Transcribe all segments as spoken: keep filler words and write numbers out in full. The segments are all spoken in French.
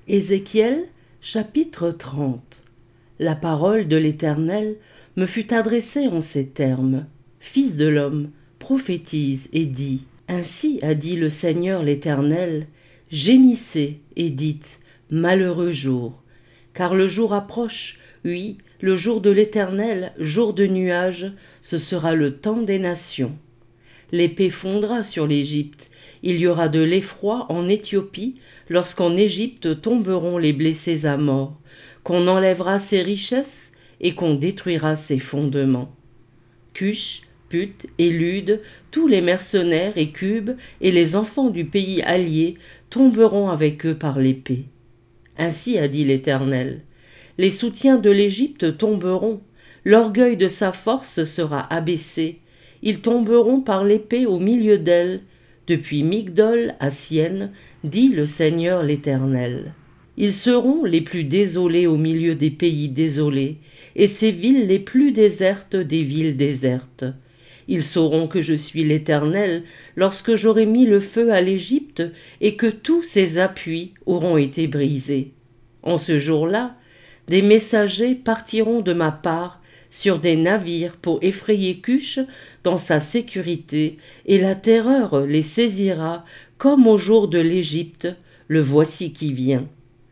Ézéchiel, chapitre trente. La parole de l'Éternel me fut adressée en ces termes. Fils de l'homme, prophétise et dis. Ainsi a dit le Seigneur l'Éternel, gémissez et dites, malheureux jour. Car le jour approche, oui, le jour de l'Éternel, jour de nuages, ce sera le temps des nations. L'épée fondra sur l'Égypte, il y aura de l'effroi en Éthiopie, lorsqu'en Égypte tomberont les blessés à mort, qu'on enlèvera ses richesses et qu'on détruira ses fondements. Cush, Put et Lude, tous les mercenaires et Cubes et les enfants du pays allié tomberont avec eux par l'épée. Ainsi a dit l'Éternel. Les soutiens de l'Égypte tomberont, l'orgueil de sa force sera abaissé, ils tomberont par l'épée au milieu d'elle, depuis Migdol à Sienne, dit le Seigneur l'Éternel. Ils seront les plus désolés au milieu des pays désolés, et ces villes les plus désertes des villes désertes. Ils sauront que je suis l'Éternel lorsque j'aurai mis le feu à l'Égypte et que tous ses appuis auront été brisés. En ce jour-là, des messagers partiront de ma part sur des navires pour effrayer Cush dans sa sécurité, et la terreur les saisira comme au jour de l'Égypte, le voici qui vient.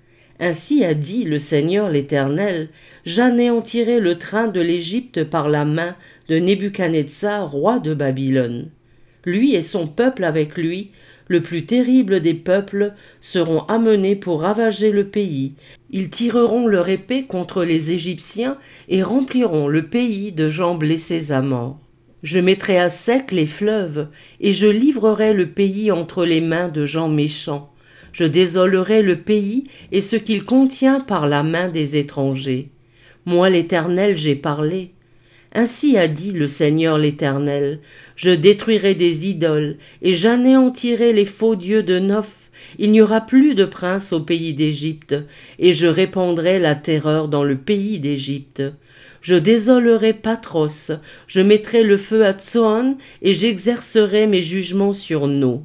Ainsi a dit le Seigneur l'Éternel, j'anéantirai le train de l'Égypte par la main de Nebuchadnezzar, roi de Babylone. Lui et son peuple avec lui, le plus terrible des peuples, seront amenés pour ravager le pays. Ils tireront leur épée contre les Égyptiens et rempliront le pays de gens blessés à mort. Je mettrai à sec les fleuves, et je livrerai le pays entre les mains de gens méchants. Je désolerai le pays et ce qu'il contient par la main des étrangers. Moi l'Éternel j'ai parlé. Ainsi a dit le Seigneur l'Éternel, je détruirai des idoles, et j'anéantirai les faux dieux de Noph. Il n'y aura plus de prince au pays d'Égypte, et je répandrai la terreur dans le pays d'Égypte. Je désolerai Patros, je mettrai le feu à Tsoan, et j'exercerai mes jugements sur No.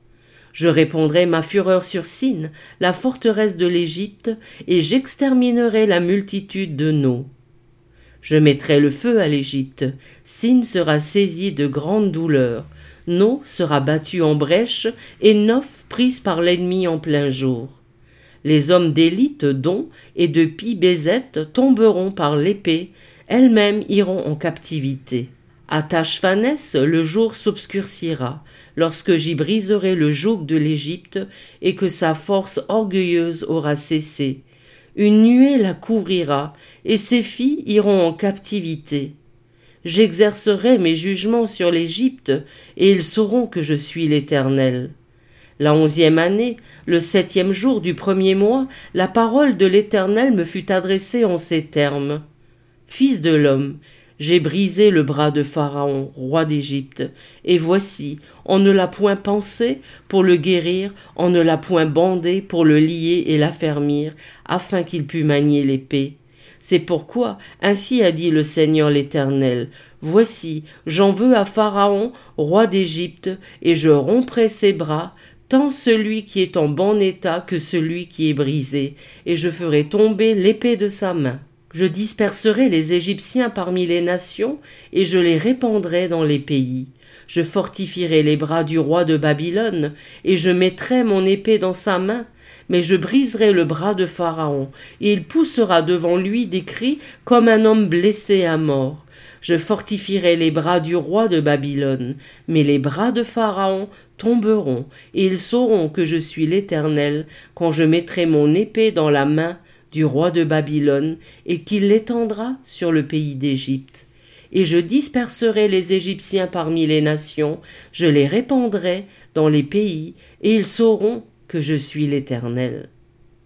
Je répandrai ma fureur sur Sin, la forteresse de l'Égypte, et j'exterminerai la multitude de No. Je mettrai le feu à l'Égypte, Sin sera saisi de grandes douleurs, No sera battu en brèche, et Noph prise par l'ennemi en plein jour. Les hommes d'élite d'On et de Pi-Bézet tomberont par l'épée, elles-mêmes iront en captivité. À Tachphanès, le jour s'obscurcira, lorsque j'y briserai le joug de l'Égypte et que sa force orgueilleuse aura cessé. Une nuée la couvrira, et ses filles iront en captivité. J'exercerai mes jugements sur l'Égypte, et ils sauront que je suis l'Éternel. La onzième année, le septième jour du premier mois, la parole de l'Éternel me fut adressée en ces termes. Fils de l'homme, j'ai brisé le bras de Pharaon, roi d'Égypte, et voici, on ne l'a point pansé pour le guérir, on ne l'a point bandé pour le lier et l'affermir, afin qu'il pût manier l'épée. C'est pourquoi, ainsi a dit le Seigneur l'Éternel, voici, j'en veux à Pharaon, roi d'Égypte, et je romprai ses bras, tant celui qui est en bon état que celui qui est brisé, et je ferai tomber l'épée de sa main. Je disperserai les Égyptiens parmi les nations, et je les répandrai dans les pays. Je fortifierai les bras du roi de Babylone, et je mettrai mon épée dans sa main, mais je briserai le bras de Pharaon, et il poussera devant lui des cris comme un homme blessé à mort. Je fortifierai les bras du roi de Babylone, mais les bras de Pharaon tomberont, et ils sauront que je suis l'Éternel quand je mettrai mon épée dans la main du roi de Babylone, et qu'il l'étendra sur le pays d'Égypte. Et je disperserai les Égyptiens parmi les nations, je les répandrai dans les pays, et ils sauront que je suis l'Éternel.